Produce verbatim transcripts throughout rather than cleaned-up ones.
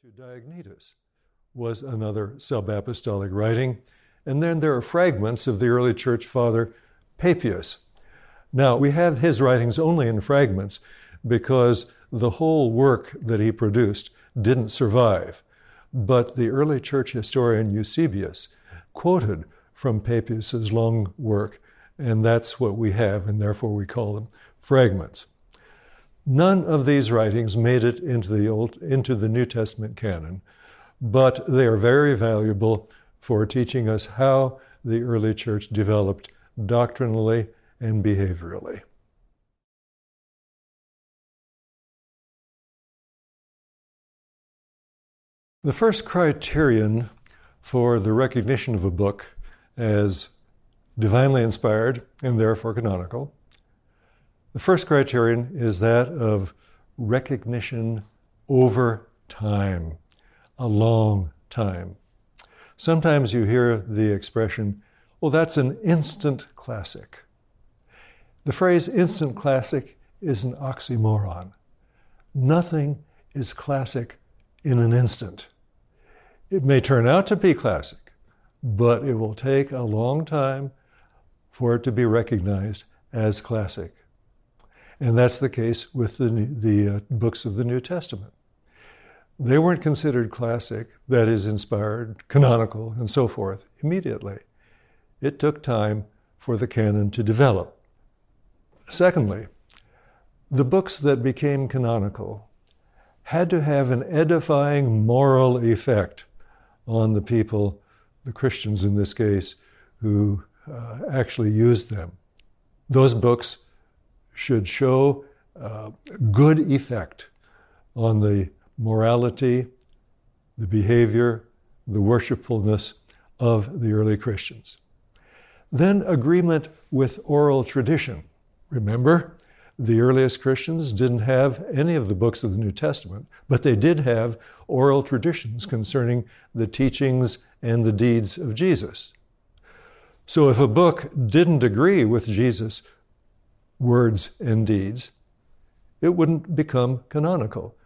to Diognetus was another sub-apostolic writing. And then there are fragments of the early church father Papias. Now, we have his writings only in fragments because the whole work that he produced didn't survive. But the early church historian Eusebius quoted from Papias's long work, and that's what we have, and therefore we call them fragments. None of these writings made it into the Old, into the New Testament canon, but they are very valuable for teaching us how the early church developed doctrinally and behaviorally. The first criterion for the recognition of a book as divinely inspired and therefore canonical, the first criterion is that of recognition over time, a long time. Sometimes you hear the expression, well, that's an instant classic. The phrase instant classic is an oxymoron. Nothing is classic in an instant. It may turn out to be classic, but it will take a long time for it to be recognized as classic. And that's the case with the, the uh, books of the New Testament. They weren't considered classic, that is, inspired, canonical, and so forth, immediately. It took time for the canon to develop. Secondly, the books that became canonical had to have an edifying moral effect on the people, the Christians in this case, who uh, actually used them. Those books should show uh, good effect on the morality, the behavior, the worshipfulness of the early Christians. Then agreement with oral tradition. Remember, the earliest Christians didn't have any of the books of the New Testament, but they did have oral traditions concerning the teachings and the deeds of Jesus. So if a book didn't agree with Jesus' words and deeds, it wouldn't become canonical.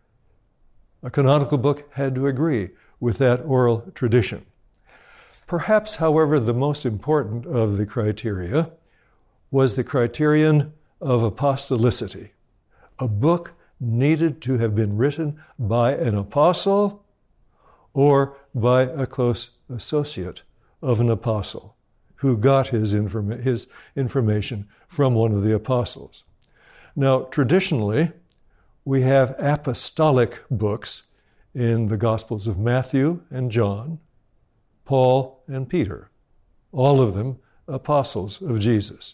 A canonical book had to agree with that oral tradition. Perhaps, however, the most important of the criteria was the criterion of apostolicity. A book needed to have been written by an apostle or by a close associate of an apostle who got his, informa- his information from one of the apostles. Now, traditionally, we have apostolic books in the Gospels of Matthew and John, Paul and Peter, all of them apostles of Jesus.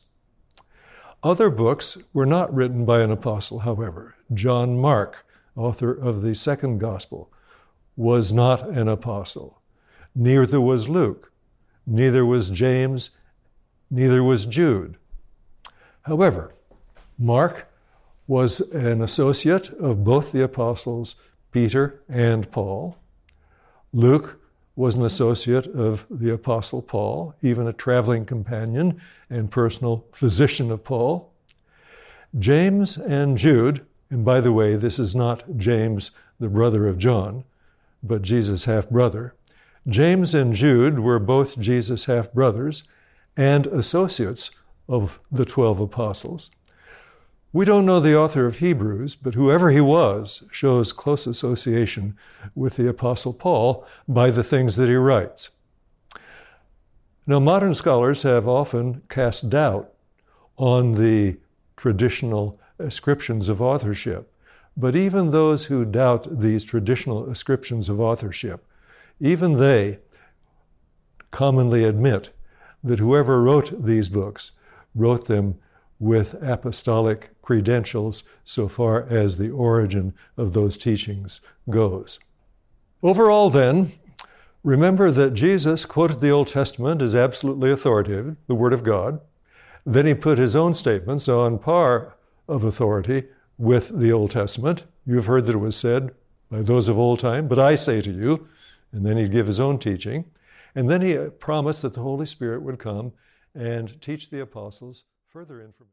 Other books were not written by an apostle, however. John Mark, author of the second Gospel, was not an apostle. Neither was Luke, neither was James, neither was Jude. However, Mark was an associate of both the apostles Peter and Paul. Luke was an associate of the apostle Paul, even a traveling companion and personal physician of Paul. James and Jude, and by the way, this is not James, the brother of John, but Jesus' half-brother. James and Jude were both Jesus' half-brothers and associates of the twelve apostles. We don't know the author of Hebrews, but whoever he was shows close association with the Apostle Paul by the things that he writes. Now, modern scholars have often cast doubt on the traditional ascriptions of authorship, but even those who doubt these traditional ascriptions of authorship, even they commonly admit that whoever wrote these books wrote them with apostolic credentials so far as the origin of those teachings goes. Overall, then, remember that Jesus quoted the Old Testament as absolutely authoritative, the Word of God. Then he put his own statements on par of authority with the Old Testament. You've heard that it was said by those of old time, but I say to you, and then he'd give his own teaching. And then he promised that the Holy Spirit would come and teach the apostles further information.